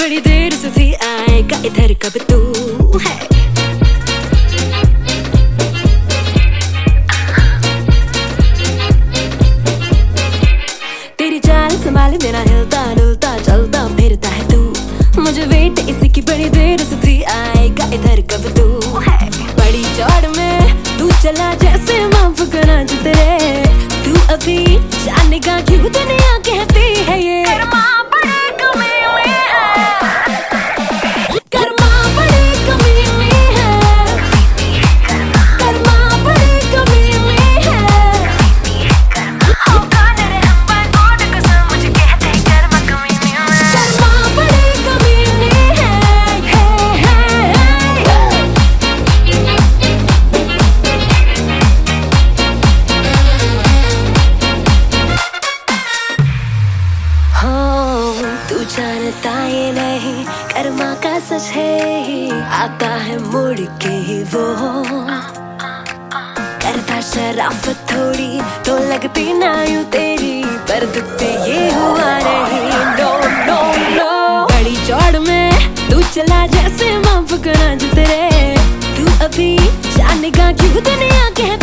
बड़ी देर से थी, आएगा इधर कब तू है। तेरी चाल संभाल मेरा हिलता डुलता चलता फिरता है तू, मुझे वेट इसी की बड़ी देर से थी, आएगा इधर कब तू है। बड़ी चौड़ में तू चला जैसे माफ करना जो तेरे, तू अभी जाने का क्यों दुनिया कहती है ये कर्मा बड़े कमीने है, कर्मा बड़े कमीने है, कर्मा बड़े कमीने है। होगा तेरे हम पर गॉड कसम, मुझे कहते हैं कर्मा कमीने है, कर्मा बड़े कमीने है। तू जानता ये नहीं कर्मा का सच है ही, आता है मुड़ के ही वो, करता शराफत थोड़ी तो लगती ना यूं तेरी, पर दुख पे ये हुआ नहीं। नो नो नो बड़ी चौड़ में तू चला जैसे माफ करना जो तेरे, तू अभी जाने का क्यों दुनिया कहती